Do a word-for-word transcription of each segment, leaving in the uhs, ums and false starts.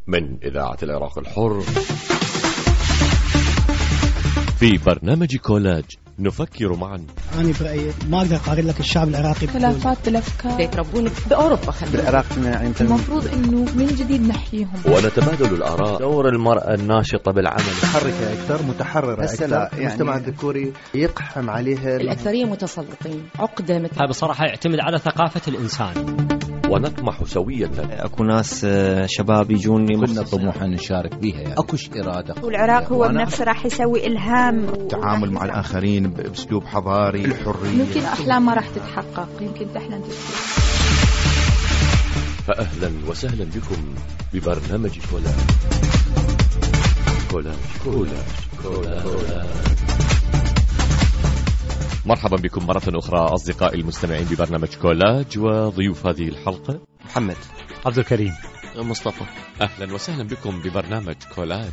من إذاعة العراق الحر في برنامج كولاج نفكر معا. أنا برأيي ما أقدر أقارن لك الشعب العراقي خلافات بالأفكار يتربون بأوروبا بالعراق المفروض إنه من جديد نحييهم ونتبادل الآراء. دور المرأة الناشطة بالعمل محركة أكثر متحررة أكثر يعني المجتمع الذكوري يقحم عليها الأكثرية متسلطين عقدة مثل هذا بصراحة يعتمد على ثقافة الإنسان. ونطمح سوية. أكو ناس شباب يجوني كنا طموحا نشارك بيها يعني. أكوش إرادة. والعراق هو بنفسه راح يسوي إلهام التعامل مع الآخرين بأسلوب حضاري الحرية. يمكن أحلام ما راح تتحقق يمكن تحلم تتحقق. فأهلا وسهلا بكم ببرنامج كولاج. كولاج كولاج كولاج. مرحبا بكم مرة أخرى أصدقائي المستمعين ببرنامج كولاج، وضيوف هذه الحلقة محمد عبد الكريم مصطفى. أهلا وسهلا بكم ببرنامج كولاج.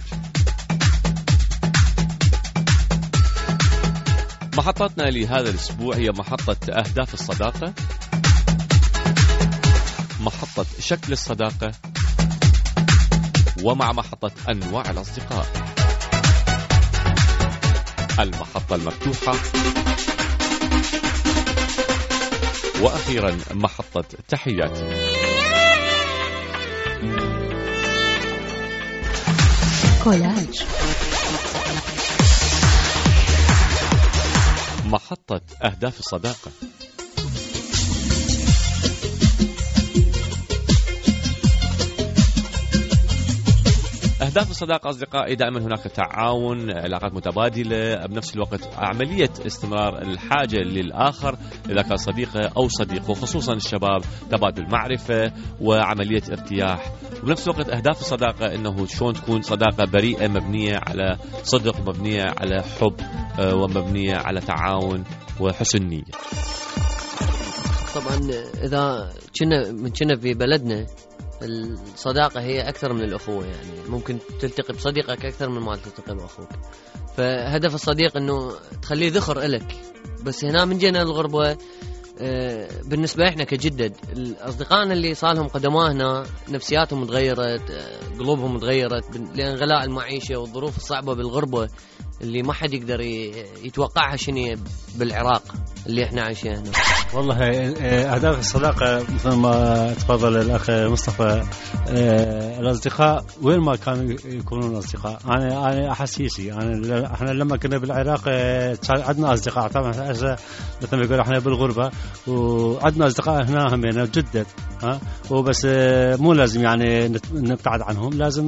محطتنا لهذا الأسبوع هي محطة أهداف الصداقة، محطة شكل الصداقة، ومع محطة أنواع الأصدقاء، المحطة المفتوحة، وأخيرا محطة تحياتي. كولاج. محطة أهداف الصداقة. أهداف الصداقة أصدقائي دائما هناك تعاون، علاقات متبادلة، بنفس الوقت عملية استمرار الحاجة للآخر إذا كان صديقه أو صديقه، خصوصا الشباب، تبادل معرفة وعملية ارتياح. وبنفس الوقت أهداف الصداقة إنه شلون تكون صداقة بريئة مبنية على صدق، مبنية على حب، ومبنية على تعاون وحسن نية. طبعا إذا كنا من كنا في بلدنا الصداقة هي أكثر من الأخوة، يعني ممكن تلتقي بصديقك أكثر من ما تلتقي بأخوك. فهدف الصديق أنه تخليه ذخر إلك. بس هنا من جينا الغربة بالنسبة إحنا كجدد الأصدقائنا اللي صالهم قدماء هنا نفسياتهم تغيرت، قلوبهم تغيرت لأن غلاء المعيشة والظروف الصعبة بالغربة اللي ما حد يقدر يتوقعها شنو بالعراق اللي احنا عايشين هنا. والله أهداف الصداقة مثل ما تفضل الأخ مصطفى، الأصدقاء وين ما كانوا يكونون أصدقاء. أنا أنا أحسيسي أنا إحنا لما كنا بالعراق عندنا أصدقاء طبعا مثل ما يقول إحنا بالغربة وعندنا أصدقاء هنا هم يعني جدد ها، وبس مو لازم يعني نبتعد عنهم، لازم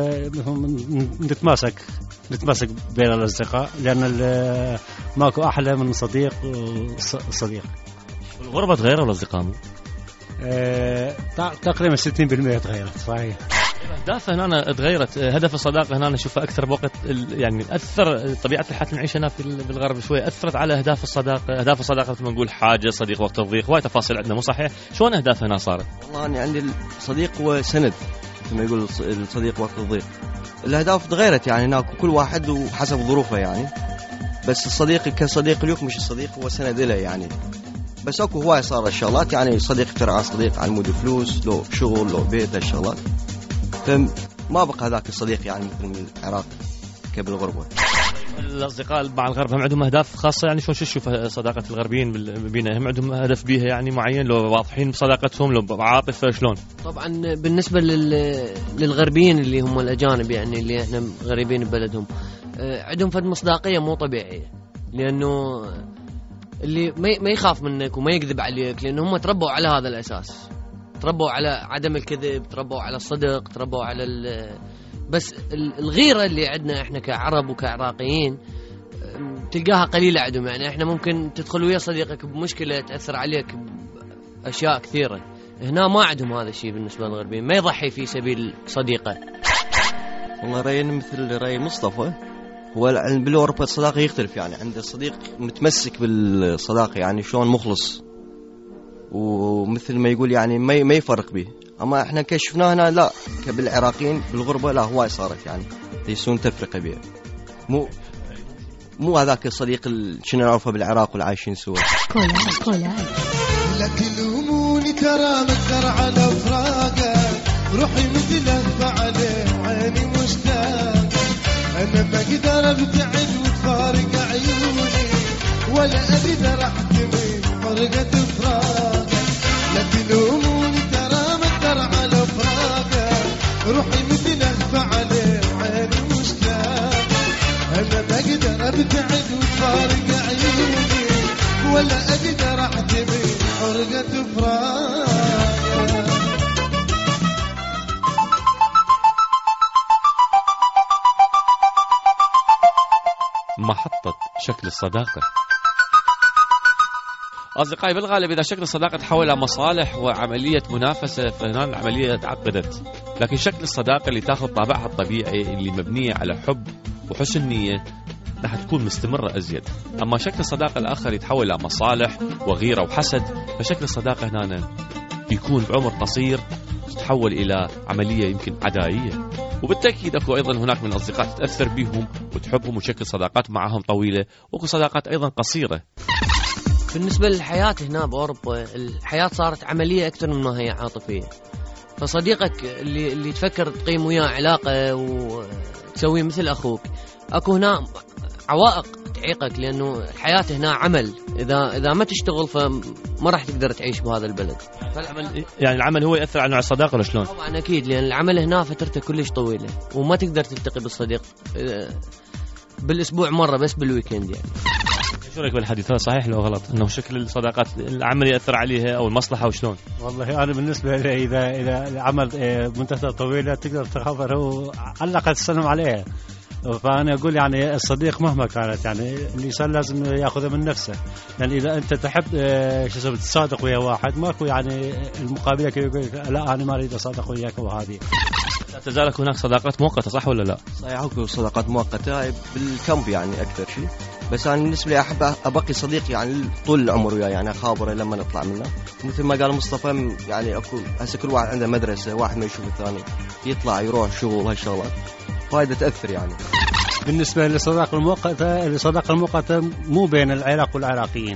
نتماسك نتماسك بين الأصدقاء، لأن ماكو أحلى من صديق وصديق. الغربة تغيروا الأصدقاء؟ أه تقريبا ستين بالمئة تغيرت صحيح. أهداف هنا تغيرت. هدف الصداقة هنا نشوفها أكثر بوقت يعني أثر طبيعة الحياة اللي نعيشها هنا في بالغرب شوية، أثرت على أهداف الصداقة. أهداف الصداقة مثل ما نقول حاجة صديق وقت الضيق، وايد تفاصيل عندنا مو صحيح. شلون أهداف هنا صارت؟ والله أنا عندي الصديق وسند مثل ما يقول الصديق وقت الضيق. الأهداف تغيرت يعني هناك كل واحد وحسب ظروفه يعني، بس الصديق كصديق اليوم مش الصديق هو سند له يعني. بس اكو هواي صار الشغلات يعني صديق ترعى صديق على مود فلوس، لو شغل، لو بيت، هالشغلات. فما بقى هذاك الصديق يعني مثل من العراق كبالغربة. الأصدقاء مع الغرب هم عندهم أهداف خاصة يعني شلون تشوف صداقة الغربيين بينا؟ هم عندهم هدف بيها يعني معين، لو واضحين بصداقتهم، لو بعاطفة شلون؟ طبعا بالنسبة للغربيين اللي هم الأجانب يعني اللي احنا غريبين ببلدهم، عندهم فد مصداقية مو طبيعية، لأنه اللي ما يخاف منك وما يكذب عليك، لأن هم تربوا على هذا الأساس، تربوا على عدم الكذب، تربوا على الصدق، تربوا على بس الغيرة اللي عندنا احنا كعرب وكعراقيين تلقاها قليلة عندهم. يعني احنا ممكن تدخل ويا صديقك بمشكلة تأثر عليك بأشياء كثيرة، هنا ما عندهم هذا الشيء. بالنسبة للغربيين ما يضحي في سبيل صديقه. والله رأيي مثل رأي مصطفى، هو بالأوروبا الصداقة يختلف يعني. عند الصديق متمسك بالصداقة يعني شلون مخلص، ومثل ما يقول يعني ما ما يفرق به. أما إحنا كشفناه هنا لا، كبالعراقيين بالغربة لا هواي صارت يعني يسون تفرقة بيه. مو مو هذاك الصديق اللي كنا نعرفه بالعراق والعايشين سوا. كولاج كولاج. لكن هموني ترى مكر على فراقه، روحي مثل أذبح عليه ابتعد وتفارق عيوني ولا اقدر احتمل فرقة فراقك. لا تلوموني ترى مقدر على فراقك، روحي مثل الفعل عيني مشتاق. انا بقدر ابتعد وتفارق عيوني ولا اقدر احتمل فرقة فراقك. محطة شكل الصداقة. أصدقائي، بالغالب إذا شكل الصداقة تحول إلى مصالح وعملية منافسة فهنا العملية تعقدت، لكن شكل الصداقة اللي تأخذ طابعها الطبيعي اللي مبنية على حب وحسن نية راح تكون مستمرة أزيد. أما شكل الصداقة الآخر يتحول إلى مصالح وغيرة وحسد، فشكل الصداقة هنا بيكون بعمر قصير تتحول إلى عملية يمكن عدائية. وبالتأكيد أكو أيضا هناك من الأصدقاء تتأثر بهم وتحبهم وتشكل صداقات معهم طويلة، وأكو صداقات أيضا قصيرة. بالنسبة للحياة هنا بأوروبا، الحياة صارت عملية أكثر مما هي عاطفية. فصديقك اللي اللي تفكر تقيم وياه علاقة وتسويه مثل أخوك، أكو هنا عوائق تعيقك، لأنه الحياة هنا عمل. إذا إذا ما تشتغل فما راح تقدر تعيش بهذا البلد. فالعمل يعني العمل هو يأثر على نوع الصداقة ولا شلون؟ طبعا أكيد، لأن العمل هنا فترته كلش طويلة وما تقدر تلتقي بالصديق بالأسبوع مرة، بس بالويكند يعني. شو رأيك بالحديث؟ هذا صحيح لو غلط انه شكل الصداقات العمل يأثر عليها او المصلحة وشلون؟ والله انا بالنسبة لي اذا اذا العمل مدته طويلة تقدر تخبره على الاقل تسلم عليه. فأنا أقول يعني الصديق مهما كانت يعني الإنسان لازم يأخذه من نفسه، يعني إذا أنت تحب شو اسمه تصادق ويا واحد ماكو يعني المقابلة يقول لا أنا ما أريد أصادق وياك. وهذه لا تزال هناك صداقات مؤقتة، صح ولا لا؟ صحيح، أكو صداقات مؤقتة بالكامب يعني أكثر شيء، بس أنا بالنسبة لي أحب أبقي صديق يعني طول العمر وياه، يعني أخابره لما نطلع منه. مثل ما قال مصطفى يعني أكو هسه كل واحد عنده مدرسة، واحد ما يشوف الثاني، يطلع يروح شغل هالشغلات فايدة تأثر يعني. بالنسبة للصداقة المؤقتة، الصداقة المؤقتة مو بين العراق والعراقيين.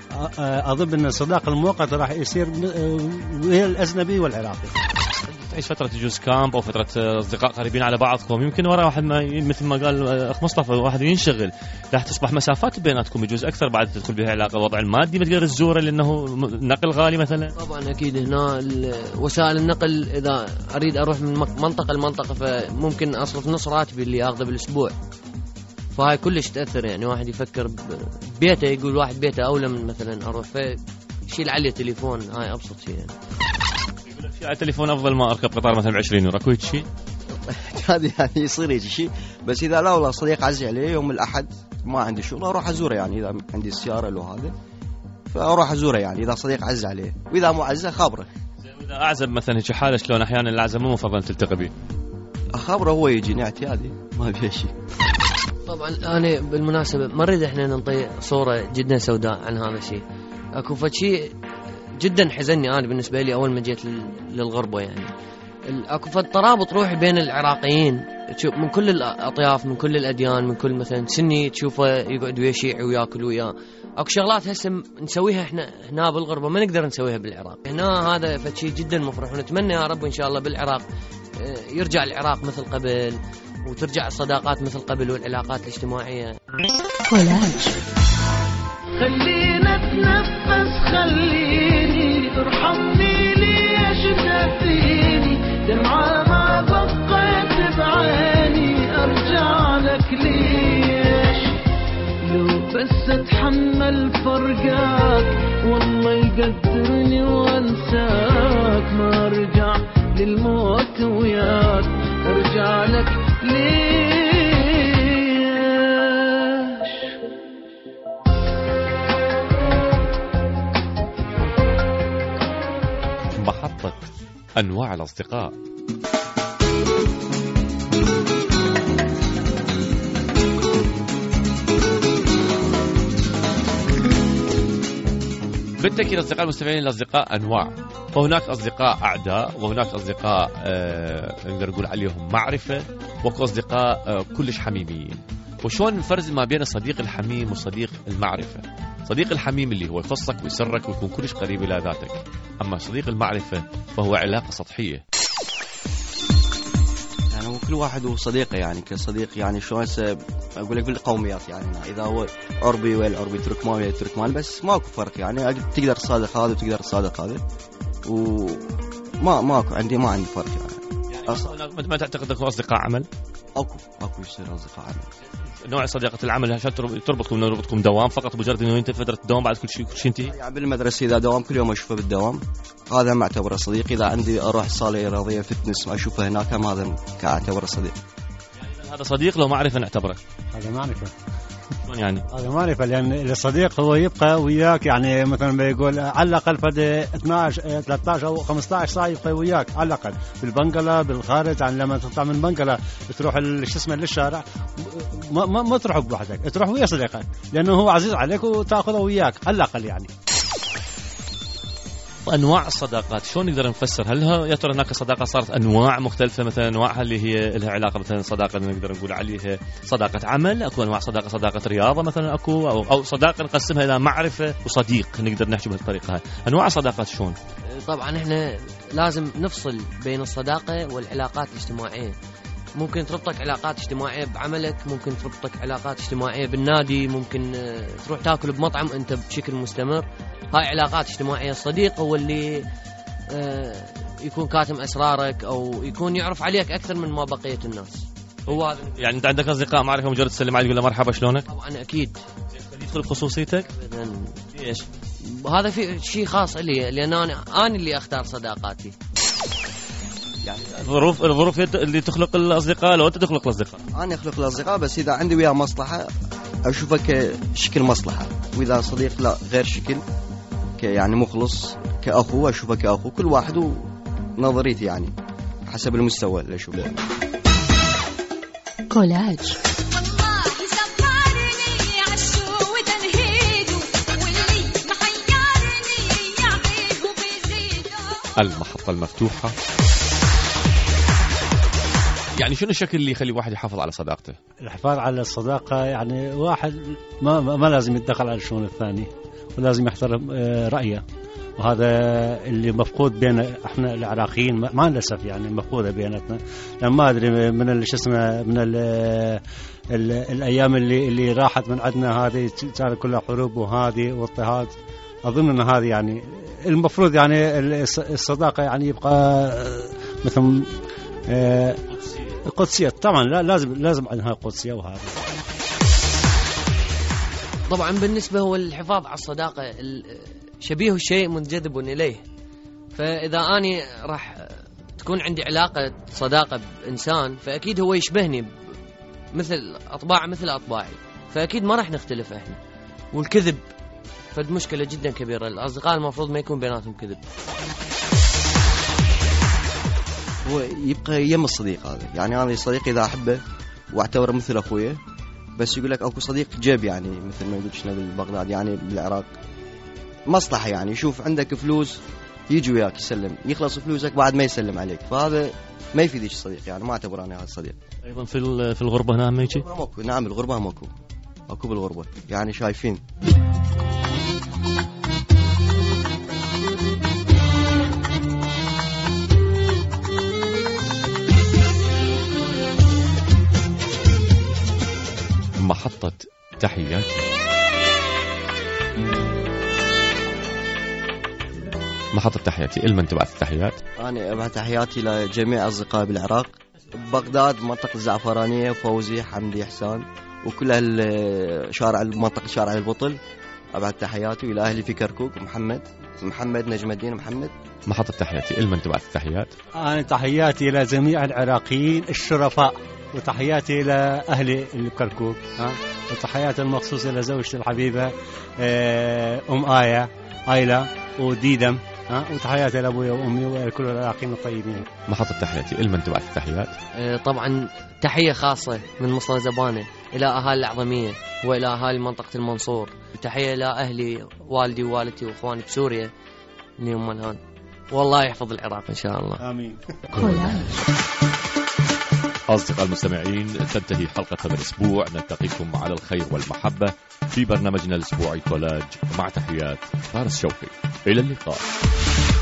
أظن أن الصداقة المؤقتة راح يصير بين الأجنبي والعراقي. تعيش فترة تجوز كامب أو فترة أصدقاء قريبين على بعضكم، يمكن وراء واحد ما مثل ما قال أخ مصطفى واحد ينشغل، راح تصبح مسافات بيناتكم يجوز أكثر بعد تدخل بها علاقة. الوضع المادي ما تقدر تزوره لأنه نقل غالي مثلا. طبعا أكيد هنا وسائل النقل، إذا أريد أروح من منطقة لمنطقة فممكن أصرف نص راتبي اللي أخذه بالأسبوع، فهاي كلش تأثر. يعني واحد يفكر ببيته، يقول واحد بيته أولى من مثلا أروح فشيل عليه تليفون، هاي أبسط شيء يعني. على التليفون أفضل ما أركب قطار مثلا بعشرين يورو، أكو شيء هذا يعني يصير يجي شيء. بس إذا لا والله صديق عزي عليه يوم الأحد ما عندي شغل أروح أزوره، يعني إذا عندي السيارة له هذا فأروح أزوره، يعني إذا صديق عزي عليه، وإذا مو عزي خابره. إذا أعزب مثلا هيك حالة شلون أحيانا الأعزب مو مفضل تلتقي به؟ أخابره هو يجي اعتيادي ما فيه شيء. طبعا أنا بالمناسبة ما نريد إحنا ننطي صورة جدا سوداء عن هذا الشيء. أكو فشيء جدا حزني أنا بالنسبة لي أول ما جيت للغربة، يعني أكو فالترابط روحي بين العراقيين من كل الأطياف، من كل الأديان، من كل مثلا سني تشوفه يقعد ويا شيعي وياكل وياه. أكو شغلات هسه نسويها إحنا هنا بالغربة ما نقدر نسويها بالعراق. هنا هذا فشيء جدا مفرح، ونتمنى يا رب إن شاء الله بالعراق يرجع العراق مثل قبل، وترجع الصداقات مثل قبل والعلاقات الاجتماعية. كولاج. خلينا نتنفس، خليني ارحمني ليش تنفيني، دمعة ما بقيت بعيني ارجع لك ليش، لو بس اتحمل فرقاك والله يقدرني وانساك، ما ارجع للموت وياك ارجع لك ليش. محطة أنواع الأصدقاء. بالتأكيد أصدقاء المستمعين، الأصدقاء أنواع، فهناك أصدقاء أعداء، وهناك أصدقاء آه نقدر نقول عليهم معرفة، وكو أصدقاء آه كلش حميميين. وشون نفرز ما بين الصديق الحميم والصديق المعرفة؟ صديق الحميم اللي هو يخصك ويسرك ويكون كلش قريب إلى ذاتك، أما صديق المعرفة فهو علاقة سطحية. يعني كل واحد وصديقه يعني كصديق يعني شلون هسه اقول لك بالقوميات يعني اذا هو عربي ولا عربي تركمان ولا تركمان بس ماكو فرق يعني تقدر تصادق هذا وتقدر تصادق هذا وما ماكو عندي ما عندي فرق يعني, يعني أصلا ما تعتقد اكو اصدقاء عمل؟ اكو اكو يصير اصدقاء عمل. نوع صداقة العمل عشان تربطكم نربطكم دوام فقط مجرد انه انت فترة الدوام بعد كل شيء كل شيء ينتهي؟ يعني بالمدرسة اذا دوام كل يوم اشوفه بالدوام هذا ما اعتبره صديق. اذا عندي اروح صالة رياضية فتنس ما اشوفه هناك هم هذا كاعتبره صديق. يعني هذا صديق لو معرفة نعتبره؟ هذا معرفة. شلون يعني؟ هذا معرفة لأن الصديق هو يبقى وياك يعني مثلا بيقول على الأقل فد اثناشر ثلاثة عشر أو خمسة عشر ساعة يبقى وياك على الأقل بالبنقلة بالخارج. يعني لما تطلع من بنقلة تروح شو اسمه للشارع ما ما, ما تروح بوحدك تروح ويا صديقك لأنه هو عزيز عليك وتأخذه وياك على الأقل يعني. انواع الصداقات شلون نقدر نفسر؟ هل يا ترى هناك صداقه صارت انواع مختلفه مثلا انواعها اللي هي لها علاقه مثلا صداقه نقدر نقول عليها صداقه عمل اكو انواع صداقه صداقه رياضه مثلا اكو او, أو صداقه نقسمها الى معرفه وصديق نقدر نحكي بهالطريقه هاي. انواع الصداقات شلون؟ طبعا احنا لازم نفصل بين الصداقه والعلاقات الاجتماعيه. ممكن تربطك علاقات اجتماعيه بعملك ممكن تربطك علاقات اجتماعيه بالنادي ممكن تروح تاكل بمطعم انت بشكل مستمر. هاي علاقات اجتماعية. الصديق هو اللي يكون كاتم أسرارك أو يكون يعرف عليك أكثر من ما بقية الناس. هو يعني أنت عندك أصدقاء معرفة مجرد تسلم عليه تقول له مرحبا شلونك؟ طبعا أكيد. يدخل بخصوصيتك؟ ليش؟ هذا في شيء خاص لي لأن أنا أنا اللي أختار صداقاتي. يعني الظروف الظروف اللي تخلق الأصدقاء لو أنت تخلق الأصدقاء؟ أنا أخلق الأصدقاء بس إذا عندي وياه مصلحة أشوفه كشكل مصلحة وإذا صديق لا غير شكل يعني مخلص كأخو أشوفه كأخو. كل واحد ونظريتي يعني حسب المستوى اللي أشوفه. كولاج المحطة المفتوحة. يعني شنو الشكل اللي يخلي واحد يحافظ على صداقته؟ الحفاظ على الصداقة يعني واحد ما ما لازم يتدخل على الشؤون الثاني ولازم يحترم رأيه. وهذا اللي مفقود بين احنا العراقيين مع الاسف يعني مفقوده بيناتنا. لما ما ادري من اللي اسمه من ال ال الايام اللي اللي راحت من عندنا هذه كانت كلها حروب وهذه واضطهاد. اظن ان هذه يعني المفروض يعني الصداقه يعني يبقى مثل قدسيه. طبعا لا لازم لازم عندها قدسيه. وهذا طبعا بالنسبه هو الحفاظ على الصداقه شبيه الشيء منجذب إليه. فإذا أنا راح تكون عندي علاقة صداقة بإنسان فأكيد هو يشبهني مثل أطباع مثل أطباعي فأكيد ما راح نختلف إحنا. والكذب فد مشكلة جدا كبيرة. الأصدقاء المفروض ما يكون بيناتهم كذب. هو يبقى يم الصديق هذا يعني أنا صديقي إذا أحبه واعتبره مثل أخويا بس يقول لك أكو صديق جيب يعني مثل ما يقول شنا بالبغداد يعني بالعراق مصلحة يعني يشوف عندك فلوس يجي وياك يسلم يخلص فلوسك بعد ما يسلم عليك فهذا ما يفيدش الصديق يعني ما اعتبر أنا هذا الصديق. أيضا في في الغربة هنا ما يجي؟ نعم الغربة ماكو ماكو بالغربة يعني شايفين. محطة تحياتي. محطة تحياتي لمن تبعث التحيات؟ أنا أبعث تحياتي لجميع أصدقائي بالعراق بغداد منطقة الزعفرانية فوزي حمدي إحسان وكل الشارع المنطقة شارع البطل. أبعث تحياتي إلى أهلي في كركوك محمد محمد نجم الدين محمد. محطة تحياتي لمن تبعث التحيات؟ أنا تحياتي إلى جميع العراقيين الشرفاء وتحياتي إلى أهلي اللي بكركوك ها وتحياتي المخصوصة إلى زوجتي الحبيبة أم آية آيلة وديدم ها وتحياتي لأبويا وأمي وكل العراقيين الطيبين. محطة تحياتي لمن تبعث التحيات؟ طبعا تحية خاصة من مصر زبانة إلى أهالي العظمية وإلى أهالي منطقة المنصور. تحية إلى أهلي والدي ووالدتي وإخواني بسوريا اللي هم الآن. والله يحفظ العراق إن شاء الله آمين. أصدقاء المستمعين تنتهي حلقة هذا الأسبوع. نلتقيكم على الخير والمحبة في برنامجنا الأسبوعي كولاج مع تحيات فارس شوقي. إلى اللقاء.